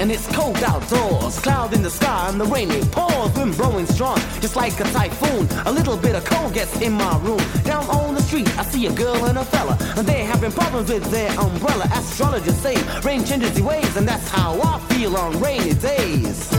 and it's cold outdoors. Cloud in the sky and the rain it pours. Wind blowing strong, just like a typhoon. A little bit of cold gets in my room. Down on the street, I see a girl and a fella, and they're having problems with their umbrella. Astrologers say rain changes the waves, and that's how I feel on rainy days.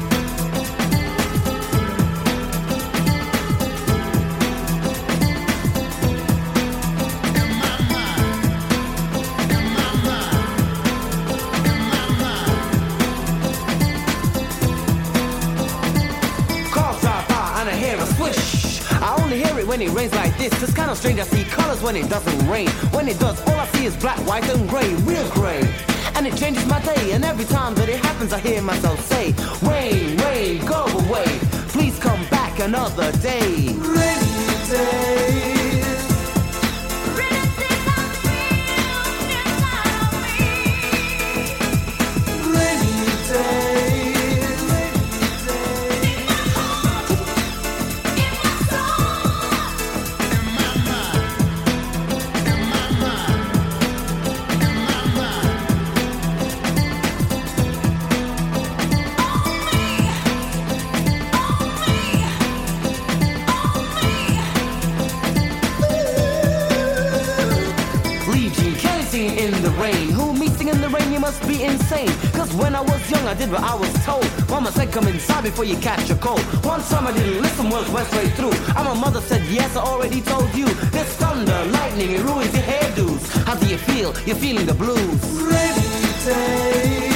I only hear it when it rains like this. It's kind of strange, I see colors when it doesn't rain. When it does, all I see is black, white and grey, real grey. And it changes my day, and every time that it happens I hear myself say, rain, rain, go away, please come back another day. Rainy day. Must be insane, cause when I was young I did what I was told. Mama said come inside before you catch a cold. One time I didn't listen, words went straight through, and my mother said yes, I already told you. There's thunder, lightning, it ruins your hairdos. How do you feel? You're feeling the blues. Rainy day.